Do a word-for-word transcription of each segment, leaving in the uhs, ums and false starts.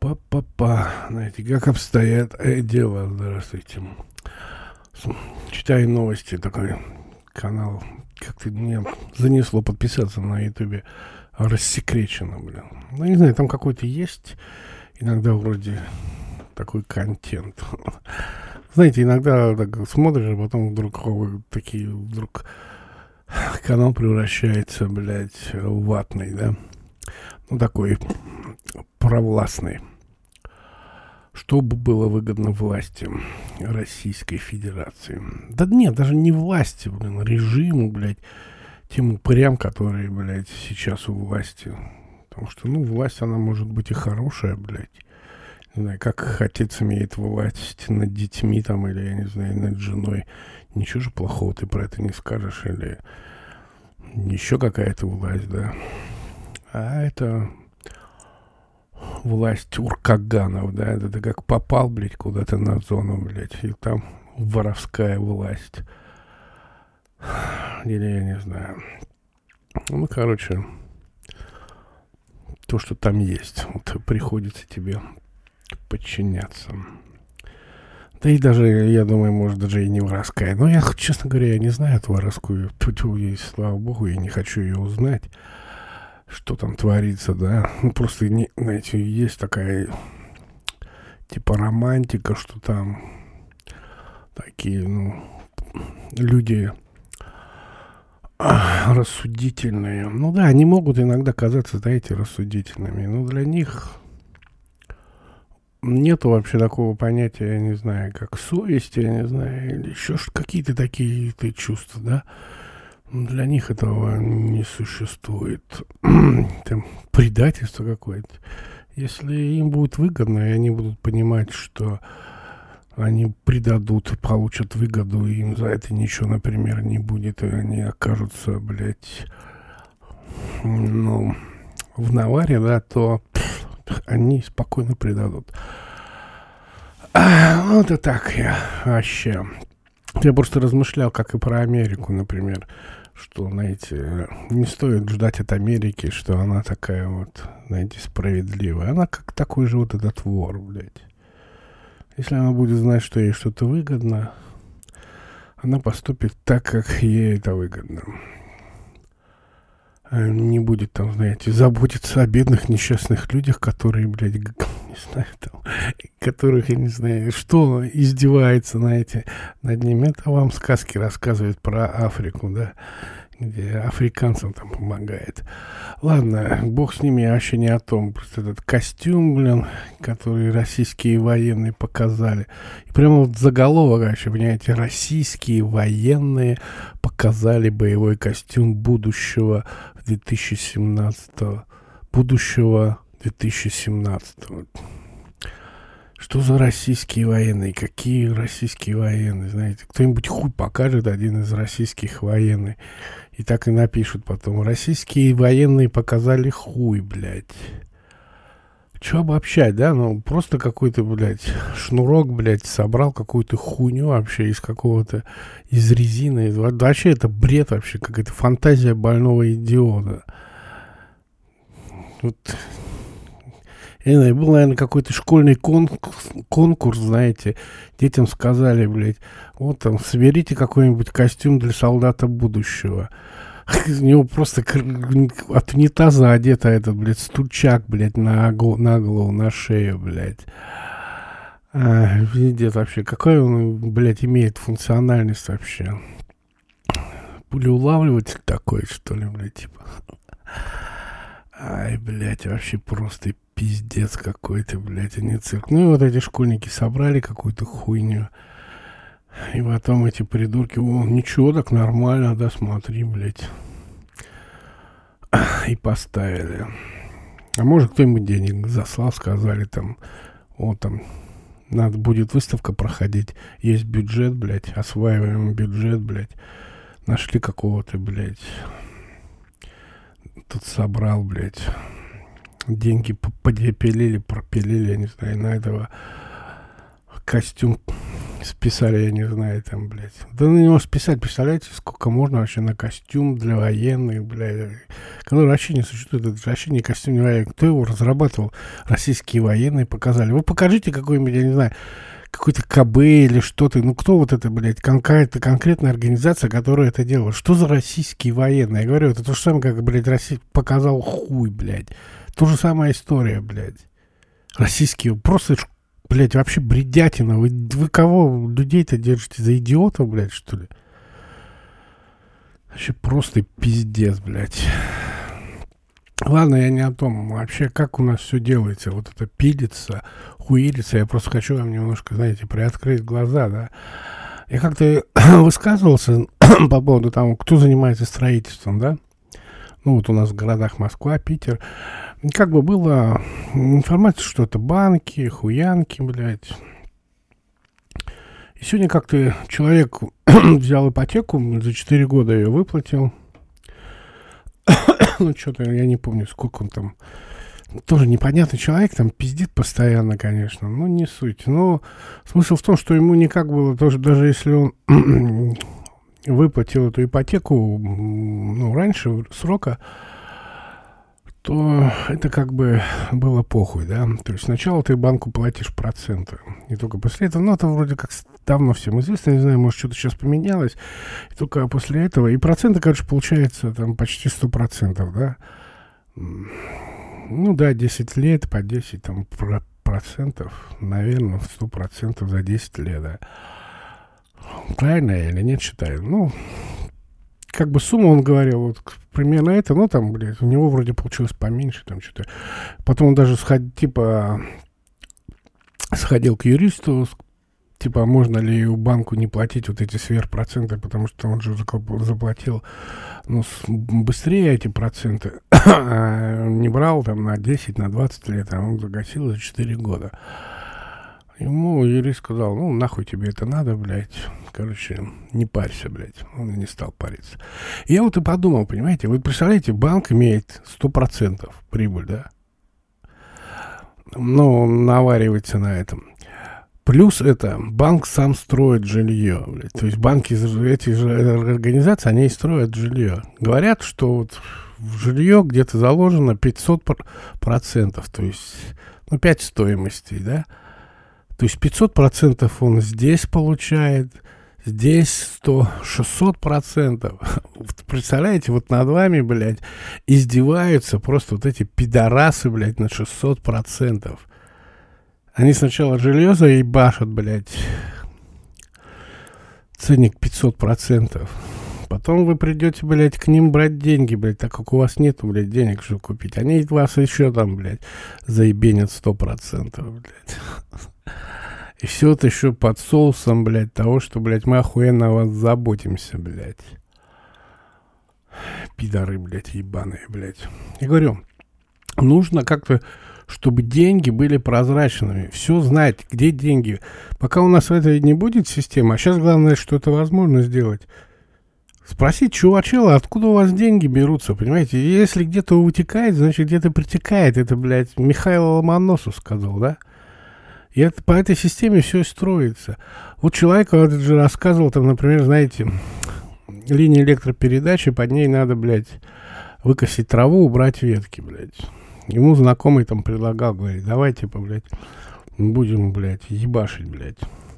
Па-па-па. Знаете, как обстоят э, дела? Здравствуйте. Читаю новости, такой канал. Как-то мне занесло подписаться на ютубе. Рассекречено, блин. Ну, не знаю, там какой-то есть иногда вроде такой контент. Знаете, иногда так смотришь, а потом вдруг такие, вдруг канал превращается, блядь, в ватный, да? Ну, такой провластный. Чтобы было выгодно власти Российской Федерации. Да нет, даже не власти, блин, режиму, блядь, тем упырям, которые, блядь, сейчас у власти. Потому что, ну, власть, она может быть и хорошая, блядь. Не знаю, как отец имеет власть над детьми, там, или, я не знаю, над женой. Ничего же плохого ты про это не скажешь, или еще какая-то власть, да. А это власть уркаганов, да, это ты как попал, блядь, куда-то на зону, блядь, и там воровская власть. Или я не знаю. Ну, короче, то, что там есть, вот приходится тебе подчиняться. Да и даже, я думаю, может, даже и не воровская. Но я, честно говоря, я не знаю эту воровскую. Тьфу-тьфу, и слава богу, я не хочу ее узнать. Что там творится, да? Ну, просто, не, знаете, есть такая, типа, романтика, что там такие, ну, люди а, рассудительные. Ну да, они могут иногда казаться, знаете, рассудительными. Но для них нету вообще такого понятия, я не знаю, как совесть, я не знаю, или еще какие-то такие чувства, да? Для них этого не существует. Там предательство какое-то. Если им будет выгодно, и они будут понимать, что они предадут, получат выгоду, и им за это ничего, например, не будет, и они окажутся, блядь, ну, в наваре, да, то пфф, они спокойно предадут. А, вот и так я вообще. Я просто размышлял, как и про Америку, например, что, знаете, не стоит ждать от Америки, что она такая вот, знаете, справедливая. Она как такой же вот этот вор, блядь. Если она будет знать, что ей что-то выгодно, она поступит так, как ей это выгодно. Не будет там, знаете, заботиться о бедных несчастных людях, которые, блядь, не знаю, там, которых, я не знаю, что издевается, знаете, над ними. Это вам сказки рассказывают про Африку, да, где африканцам там помогает. Ладно, бог с ними, я вообще не о том. Просто этот костюм, блин, который российские военные показали. И прямо вот заголовок, вообще, понимаете, российские военные показали боевой костюм будущего две тысячи семнадцатого. Будущего две тысячи семнадцатого. Что за российские военные? Какие российские военные? Знаете, кто-нибудь хуй покажет, один из российских военных. И так и напишут потом. Российские военные показали хуй, блядь. Че обобщать, да? Ну, просто какой-то, блядь, шнурок, блядь, собрал какую-то хуйню вообще из какого-то, из резины. Из... Вообще это бред вообще, какая-то фантазия больного идиота. Вот... Я не знаю, был, наверное, какой-то школьный конкурс, конкурс, знаете, детям сказали, блядь, вот там, соберите какой-нибудь костюм для солдата будущего. У него просто от унитаза одета этот, блядь, стульчак, блядь, на, го- на голову, на шею, блядь. А, пиздец вообще, какой он, блядь, имеет функциональность вообще? Пулеулавливатель такой, что ли, блядь, типа. Ай, блядь, вообще просто пиздец какой-то, блядь, а не цирк. Ну и вот эти школьники собрали какую-то хуйню. И потом эти придурки, о, ничего, так нормально, да, смотри, блядь. И поставили. А может, кто-нибудь денег заслал, сказали там, о, там, надо будет выставка проходить, есть бюджет, блядь, осваиваем бюджет, блядь. Нашли какого-то, блядь, тут собрал, блядь, деньги подепилили, пропилили, я не знаю, на этого костюм списали, я не знаю, там, блядь. Да на него списать, представляете, сколько можно вообще на костюм для военных, блядь, который вообще не существует, это вообще не костюм для военных. Кто его разрабатывал? Российские военные показали. Вы покажите какой-нибудь, я не знаю, какой-то КБ или что-то. Ну, кто вот это, блядь, какая-то конкретная организация, которая это делала? Что за российские военные? Я говорю, это то же самое, как, блядь, Россия показал хуй, блядь. То же самая история, блядь. Российские, просто, блядь, вообще бредятина. Вы, вы кого, людей-то держите за идиотов, блядь, что ли? Вообще просто пиздец, блядь. Ладно, я не о том. Вообще, как у нас все делается? Вот это пилится, хуирится. Я просто хочу вам немножко, знаете, приоткрыть глаза, да. Я как-то высказывался по поводу того, кто занимается строительством, да. Ну, вот у нас в городах Москва, Питер. Как бы была информация, что это банки, хуянки, блядь. И сегодня как-то человек взял ипотеку, за четыре года ее выплатил. Ну, что-то я не помню, сколько он там. Тоже непонятный человек, там пиздит постоянно, конечно. Ну, не суть. Но смысл в том, что ему никак было, тоже, даже если он выплатил эту ипотеку, ну, раньше срока, то это как бы было похуй, да. То есть сначала ты банку платишь проценты, и только после этого, ну, это вроде как давно всем известно, не знаю, может, что-то сейчас поменялось, и только после этого, и проценты, короче, получается там почти сто процентов, да. Ну, да, десять лет, по десять там процентов, наверное, сто процентов за десять лет, да. Правильно я или нет считаю? Ну, как бы сумма, он говорил, вот примерно это, ну, там, блядь, у него вроде получилось поменьше, там, что-то. Потом он даже, сход, типа, сходил к юристу, типа, можно ли у банку не платить вот эти сверхпроценты, потому что он же заплатил, ну, быстрее эти проценты, не брал там на десять, на двадцать лет, а он загасил за четыре года. Ему юрист сказал, ну, нахуй тебе это надо, блядь. Короче, не парься, блядь. Он и не стал париться. И я вот и подумал, понимаете, вы представляете, банк имеет сто процентов прибыль, да? Ну, наваривается на этом. Плюс это, банк сам строит жилье, блядь. То есть банки, эти же организации, они и строят жилье. Говорят, что вот в жилье где-то заложено пятьсот процентов, то есть, ну, пять стоимостей, да? То есть пятьсот процентов он здесь получает, здесь сто, шестьсот процентов. Представляете, вот над вами, блядь, издеваются просто вот эти пидорасы, блядь, на шестьсот процентов. Они сначала жилье заебашат, блядь, ценник пятьсот процентов. Потом вы придете, блядь, к ним брать деньги, блядь, так как у вас нету, блядь, денег, чтобы купить. Они вас еще там, блядь, заебенят сто процентов, блядь. И все это еще под соусом, блядь, того, что, блядь, мы охуенно о вас заботимся, блядь. Пидоры, блядь, ебаные, блядь. Я говорю, нужно как-то, чтобы деньги были прозрачными. Все знать, где деньги. Пока у нас это не будет система, а сейчас главное, что это возможно сделать. Спросить чувачела, откуда у вас деньги берутся, понимаете? Если где-то утекает, значит, где-то притекает. Это, блядь, Михаил Ломоносов сказал, да? И это, по этой системе все строится. Вот человек вот же рассказывал, там, например, знаете, линия электропередачи, под ней надо, блядь, выкосить траву, убрать ветки, блядь. Ему знакомый там предлагал, говорит, давай, типа, блядь, будем, блядь, ебашить, блядь.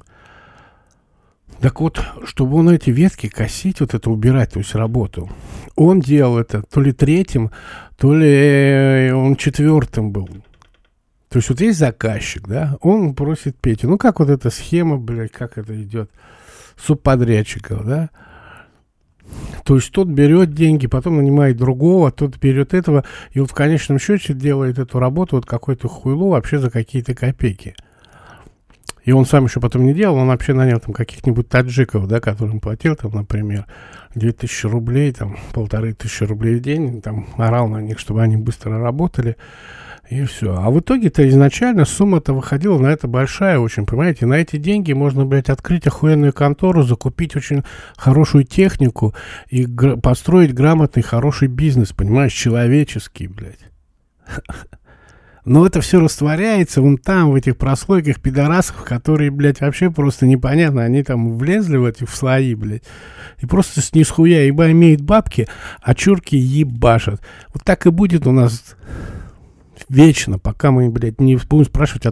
Так вот, чтобы он эти ветки косить, вот это убирать, то есть работу, он делал это то ли третьим, то ли он четвертым был. То есть вот есть заказчик, да, он просит Петю, ну как вот эта схема, блядь, как это идет, субподрядчиков, да. То есть тот берет деньги, потом нанимает другого, тот берет этого, и вот в конечном счете делает эту работу, вот какой-то хуйло вообще за какие-то копейки. И он сам еще потом не делал, он вообще нанял там каких-нибудь таджиков, да, которым платил там, например, две тысячи рублей, там, полторы тысячи рублей в день, там, орал на них, чтобы они быстро работали, и все. А в итоге-то изначально сумма-то выходила на это большая очень, понимаете, на эти деньги можно, блядь, открыть охуенную контору, закупить очень хорошую технику и гр- построить грамотный, хороший бизнес, понимаешь, человеческий, блядь. Но это все растворяется вон там, в этих прослойках пидорасов, которые, блядь, вообще просто непонятно. Они там влезли в эти в слои, блядь. И просто с нихуя ибо имеют бабки, а чурки ебашат. Вот так и будет у нас вечно, пока мы, блядь, не будем спрашивать,